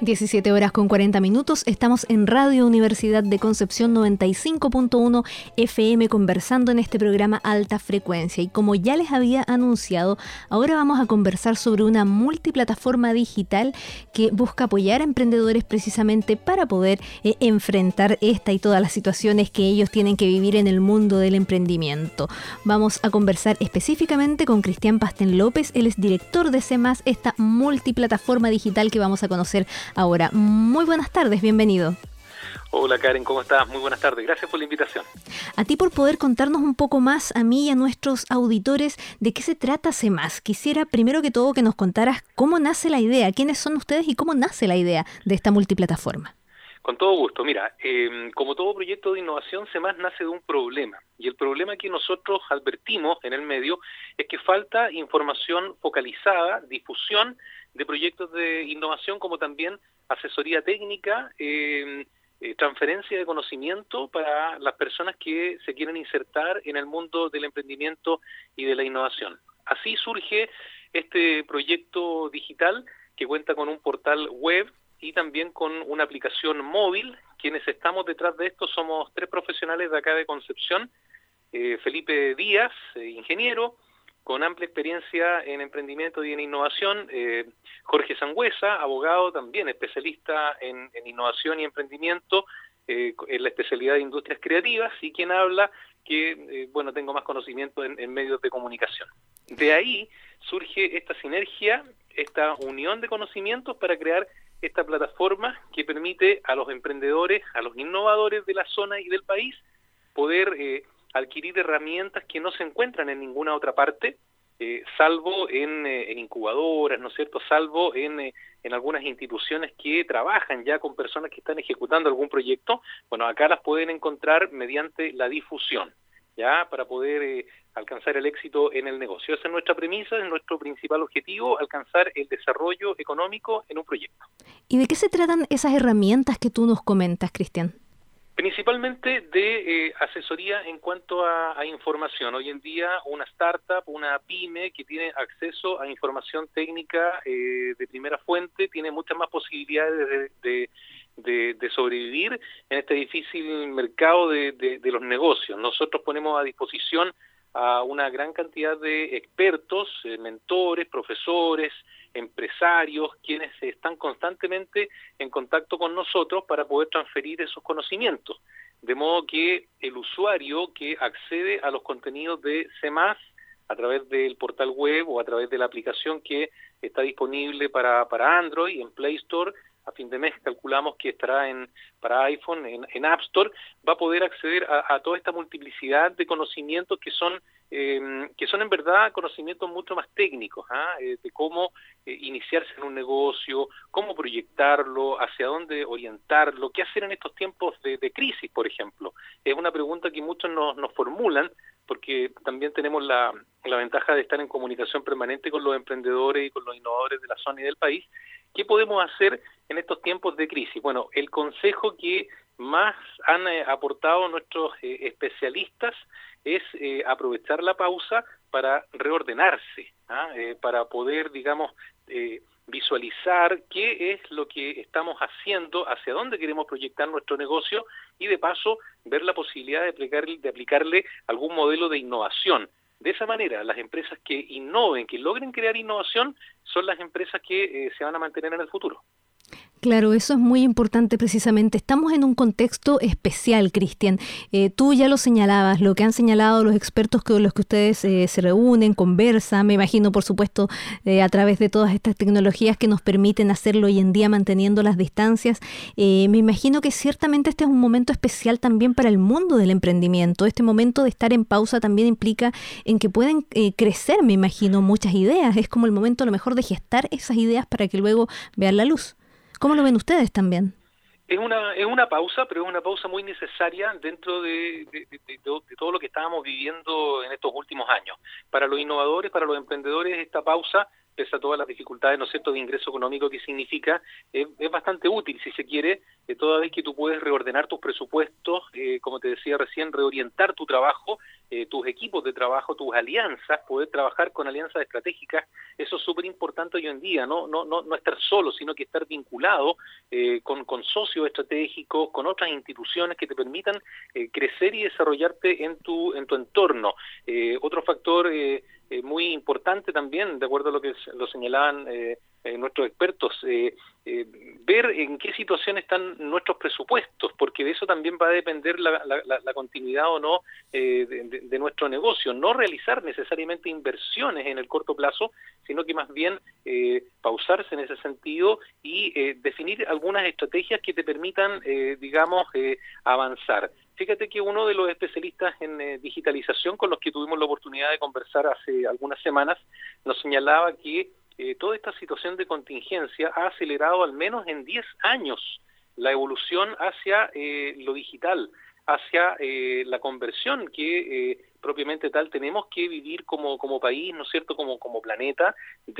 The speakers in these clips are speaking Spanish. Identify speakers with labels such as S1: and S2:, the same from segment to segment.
S1: 17 horas con 40 minutos, estamos en Radio Universidad de Concepción 95.1 FM conversando en este programa Alta Frecuencia, y como ya les había anunciado, ahora vamos a conversar sobre una multiplataforma digital que busca apoyar a emprendedores precisamente para poder enfrentar esta y todas las situaciones que ellos tienen que vivir en el mundo del emprendimiento. Vamos a conversar específicamente con Cristian Pastén López, él es director de CEMAS, esta multiplataforma digital que vamos a conocer ahora. Muy buenas tardes, bienvenido.
S2: Hola Karen, ¿cómo estás? Muy buenas tardes, gracias por la invitación.
S1: A ti por poder contarnos un poco más, a mí y a nuestros auditores, de qué se trata CEMAS. Quisiera primero que todo que nos contaras cómo nace la idea, quiénes son ustedes y cómo nace la idea de esta multiplataforma.
S2: Con todo gusto. Mira, como todo proyecto de innovación, CEMAS nace de un problema. Y el problema que nosotros advertimos en el medio es que falta información focalizada, difusión de proyectos de innovación, como también asesoría técnica, transferencia de conocimiento para las personas que se quieren insertar en el mundo del emprendimiento y de la innovación. Así surge este proyecto digital que cuenta con un portal web y también con una aplicación móvil. Quienes estamos detrás de esto somos 3 profesionales de acá de Concepción. Felipe Díaz, ingeniero, con amplia experiencia en emprendimiento y en innovación. Jorge Sangüesa, abogado, también especialista en innovación y emprendimiento, en la especialidad de industrias creativas, y quien habla que, tengo más conocimiento en medios de comunicación. De ahí surge esta sinergia, esta unión de conocimientos para crear esta plataforma que permite a los emprendedores, a los innovadores de la zona y del país, poder adquirir herramientas que no se encuentran en ninguna otra parte, salvo en incubadoras, ¿no es cierto?, salvo en algunas instituciones que trabajan ya con personas que están ejecutando algún proyecto. Bueno, acá las pueden encontrar mediante la difusión, ya, para poder alcanzar el éxito en el negocio. Esa es nuestra premisa, es nuestro principal objetivo, alcanzar el desarrollo económico en un proyecto.
S1: ¿Y de qué se tratan esas herramientas que tú nos comentas, Cristian?
S2: Principalmente de asesoría en cuanto a información. Hoy en día una startup, una pyme que tiene acceso a información técnica de primera fuente tiene muchas más posibilidades de sobrevivir en este difícil mercado de los negocios. Nosotros ponemos a disposición a una gran cantidad de expertos, mentores, profesores, empresarios, quienes están constantemente en contacto con nosotros para poder transferir esos conocimientos. De modo que el usuario que accede a los contenidos de CEMAS a través del portal web o a través de la aplicación que está disponible para Android en Play Store, a fin de mes calculamos que estará para iPhone en App Store, va a poder acceder a toda esta multiplicidad de conocimientos que son en verdad conocimientos mucho más técnicos, de cómo iniciarse en un negocio, cómo proyectarlo, hacia dónde orientarlo, qué hacer en estos tiempos de crisis, por ejemplo. Es una pregunta que muchos nos formulan, porque también tenemos la ventaja de estar en comunicación permanente con los emprendedores y con los innovadores de la zona y del país. ¿Qué podemos hacer en estos tiempos de crisis? Bueno, el consejo que más han aportado nuestros especialistas es aprovechar la pausa para reordenarse, para poder, visualizar qué es lo que estamos haciendo, hacia dónde queremos proyectar nuestro negocio y de paso ver la posibilidad de aplicarle algún modelo de innovación. De esa manera, las empresas que innoven, que logren crear innovación, son las empresas que se van a mantener en el futuro.
S1: Claro, eso es muy importante precisamente. Estamos en un contexto especial, Cristian. Tú ya lo señalabas, lo que han señalado los expertos con los que ustedes se reúnen, conversan, me imagino, por supuesto, a través de todas estas tecnologías que nos permiten hacerlo hoy en día manteniendo las distancias. Me imagino que ciertamente este es un momento especial también para el mundo del emprendimiento. Este momento de estar en pausa también implica en que pueden crecer, me imagino, muchas ideas. Es como el momento a lo mejor de gestar esas ideas para que luego vean la luz. ¿Cómo lo ven ustedes también?
S2: Es una pausa, pero es una pausa muy necesaria dentro de todo lo que estábamos viviendo en estos últimos años. Para los innovadores, para los emprendedores, esta pausa pese a todas las dificultades, ¿no es cierto?, de ingreso económico que significa, es bastante útil, si se quiere, toda vez que tú puedes reordenar tus presupuestos, como te decía recién, reorientar tu trabajo, tus equipos de trabajo, tus alianzas, poder trabajar con alianzas estratégicas. Eso es súper importante hoy en día, no estar solo, sino que estar vinculado con socios estratégicos, con otras instituciones que te permitan crecer y desarrollarte en tu entorno. Otro factor muy importante también, de acuerdo a lo que lo señalaban nuestros expertos, ver en qué situación están nuestros presupuestos, porque de eso también va a depender la continuidad o no de nuestro negocio. No realizar necesariamente inversiones en el corto plazo, sino que más bien pausarse en ese sentido y definir algunas estrategias que te permitan, avanzar. Fíjate que uno de los especialistas en digitalización con los que tuvimos la oportunidad de conversar hace algunas semanas nos señalaba que toda esta situación de contingencia ha acelerado al menos en 10 años la evolución hacia lo digital, hacia la conversión que propiamente tal tenemos que vivir como país, ¿no es cierto?, como planeta,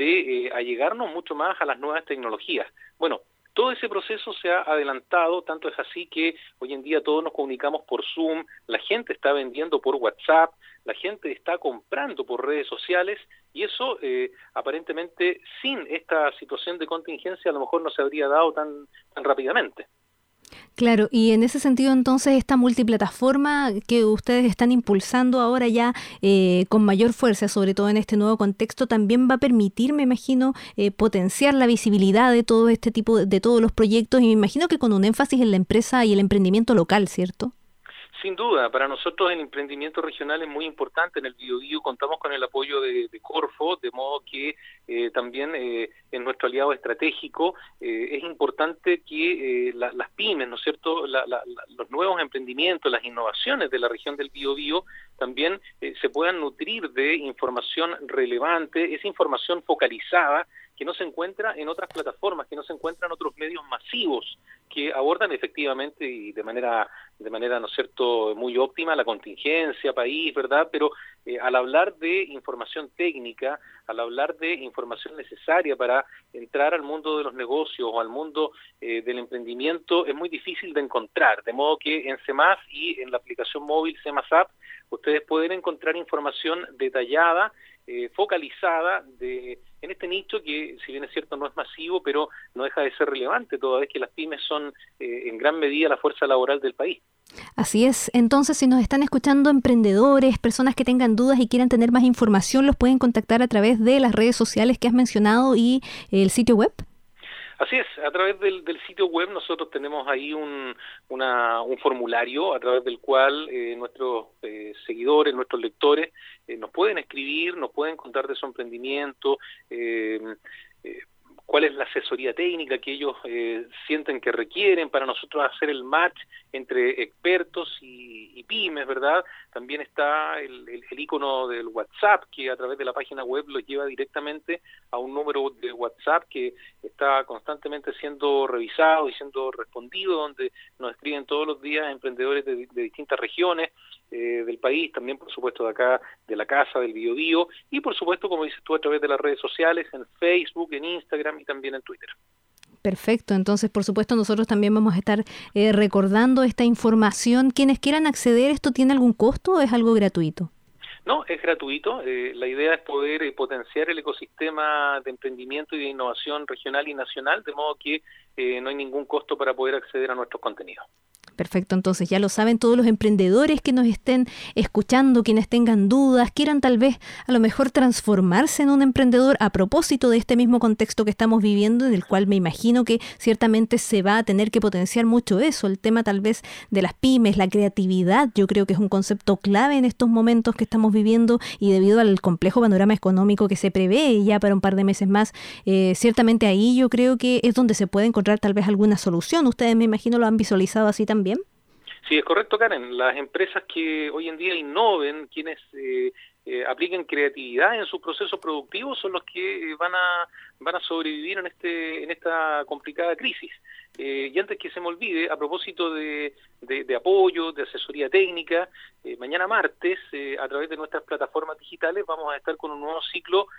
S2: de allegarnos mucho más a las nuevas tecnologías. Bueno, todo ese proceso se ha adelantado, tanto es así que hoy en día todos nos comunicamos por Zoom, la gente está vendiendo por WhatsApp, la gente está comprando por redes sociales, y eso aparentemente sin esta situación de contingencia a lo mejor no se habría dado tan rápidamente.
S1: Claro, y en ese sentido entonces esta multiplataforma que ustedes están impulsando ahora ya con mayor fuerza, sobre todo en este nuevo contexto, también va a permitir, me imagino, potenciar la visibilidad de todo este tipo de todos los proyectos, y me imagino que con un énfasis en la empresa y el emprendimiento local, ¿cierto?
S2: Sin duda, para nosotros el emprendimiento regional es muy importante. En el Biobío contamos con el apoyo de Corfo, de modo que también en nuestro aliado estratégico es importante que las pymes, ¿no es cierto?, los nuevos emprendimientos, las innovaciones de la región del Biobío también se puedan nutrir de información relevante, esa información focalizada que no se encuentra en otras plataformas, que no se encuentra en otros medios masivos que abordan efectivamente y de manera, ¿no es cierto?, muy óptima la contingencia, país, ¿verdad? Pero al hablar de información técnica, al hablar de información necesaria para entrar al mundo de los negocios o al mundo del emprendimiento, es muy difícil de encontrar, de modo que en CEMAS y en la aplicación móvil CEMAS App ustedes pueden encontrar información detallada, focalizada en este nicho que, si bien es cierto, no es masivo, pero no deja de ser relevante, toda vez que las pymes son en gran medida la fuerza laboral del país.
S1: Así es. Entonces, si nos están escuchando emprendedores, personas que tengan dudas y quieran tener más información, los pueden contactar a través de las redes sociales que has mencionado y el sitio web.
S2: Así es, a través del sitio web nosotros tenemos ahí un formulario a través del cual nuestros seguidores, nuestros lectores nos pueden escribir, nos pueden contar de su emprendimiento, cuál es la asesoría técnica que ellos sienten que requieren para nosotros hacer el match entre expertos y pymes, ¿verdad? También está el icono del WhatsApp, que a través de la página web los lleva directamente a un número de WhatsApp que está constantemente siendo revisado y siendo respondido, donde nos escriben todos los días emprendedores de distintas regiones del país, también por supuesto de acá, de la casa, del Biobío, y por supuesto, como dices tú, a través de las redes sociales, en Facebook, en Instagram y también en Twitter.
S1: Perfecto, entonces por supuesto nosotros también vamos a estar recordando esta información. Quienes quieran acceder, ¿esto tiene algún costo o es algo gratuito?
S2: No, es gratuito. La idea es poder potenciar el ecosistema de emprendimiento y de innovación regional y nacional, de modo que no hay ningún costo para poder acceder a nuestros contenidos.
S1: Perfecto, entonces ya lo saben todos los emprendedores que nos estén escuchando, quienes tengan dudas, quieran tal vez a lo mejor transformarse en un emprendedor a propósito de este mismo contexto que estamos viviendo, en el cual me imagino que ciertamente se va a tener que potenciar mucho eso, el tema tal vez de las pymes, la creatividad, yo creo que es un concepto clave en estos momentos que estamos viviendo y debido al complejo panorama económico que se prevé ya para un par de meses más, ciertamente ahí yo creo que es donde se puede encontrar tal vez alguna solución. Ustedes me imagino lo han visualizado así también.
S2: Sí, es correcto, Karen. Las empresas que hoy en día innoven, quienes apliquen creatividad en sus procesos productivos son los que van a sobrevivir en esta complicada crisis. Y antes que se me olvide, a propósito de apoyo, de asesoría técnica, mañana martes, a través de nuestras plataformas digitales, vamos a estar con un nuevo ciclo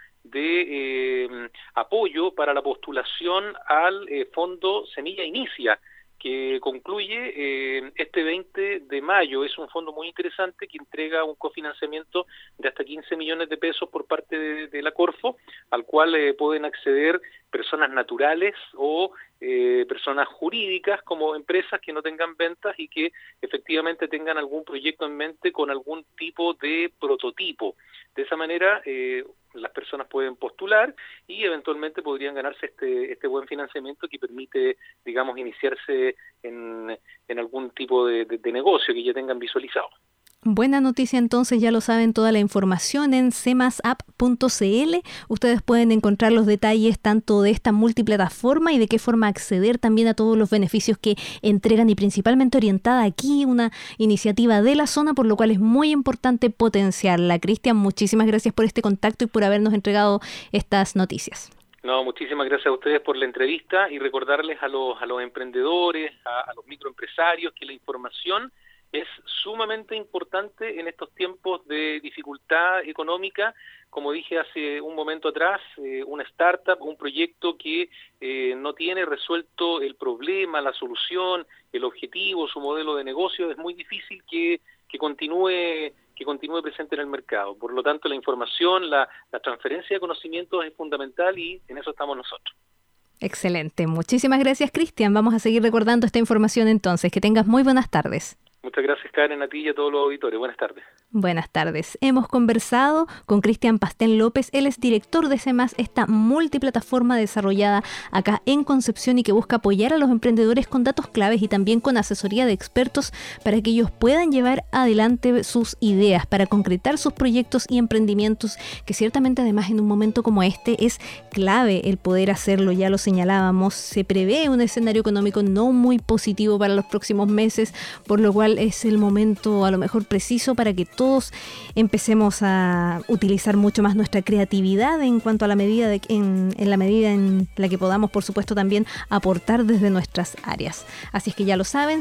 S2: de apoyo para la postulación al Fondo Semilla Inicia, que concluye este 20 de mayo. Es un fondo muy interesante que entrega un cofinanciamiento de hasta 15 millones de pesos por parte de la Corfo, al cual pueden acceder personas naturales o personas jurídicas como empresas que no tengan ventas y que efectivamente tengan algún proyecto en mente con algún tipo de prototipo. De esa manera las personas pueden postular y eventualmente podrían ganarse este buen financiamiento que permite, digamos, iniciarse en algún tipo de negocio que ya tengan visualizado.
S1: Buena noticia, entonces ya lo saben, toda la información en cemasapp.cl. Ustedes pueden encontrar los detalles tanto de esta multiplataforma y de qué forma acceder también a todos los beneficios que entregan y principalmente orientada aquí, una iniciativa de la zona, por lo cual es muy importante potenciarla. Cristian, muchísimas gracias por este contacto y por habernos entregado estas noticias.
S2: No, muchísimas gracias a ustedes por la entrevista y recordarles a los emprendedores, a los microempresarios que la información es sumamente importante en estos tiempos de dificultad económica. Como dije hace un momento atrás, una startup, un proyecto que no tiene resuelto el problema, la solución, el objetivo, su modelo de negocio, es muy difícil que continúe presente en el mercado. Por lo tanto, la información, la transferencia de conocimientos es fundamental y en eso estamos nosotros.
S1: Excelente. Muchísimas gracias, Cristian. Vamos a seguir recordando esta información entonces. Que tengas muy buenas tardes.
S2: Muchas gracias, Karen, a ti y a todos los auditores. Buenas tardes.
S1: Buenas tardes. Hemos conversado con Cristian Pastén López. Él es director de CEMAS, esta multiplataforma desarrollada acá en Concepción y que busca apoyar a los emprendedores con datos claves y también con asesoría de expertos para que ellos puedan llevar adelante sus ideas, para concretar sus proyectos y emprendimientos, que ciertamente además en un momento como este es clave el poder hacerlo. Ya lo señalábamos, se prevé un escenario económico no muy positivo para los próximos meses, por lo cual es el momento a lo mejor preciso para que todos empecemos a utilizar mucho más nuestra creatividad en cuanto a la medida en la medida en la que podamos, por supuesto, también aportar desde nuestras áreas. Así es que ya lo saben,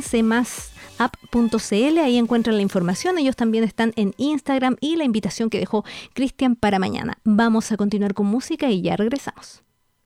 S1: cemasapp.cl, ahí encuentran la información. Ellos también están en Instagram y la invitación que dejó Cristian para mañana. Vamos a continuar con música y ya regresamos.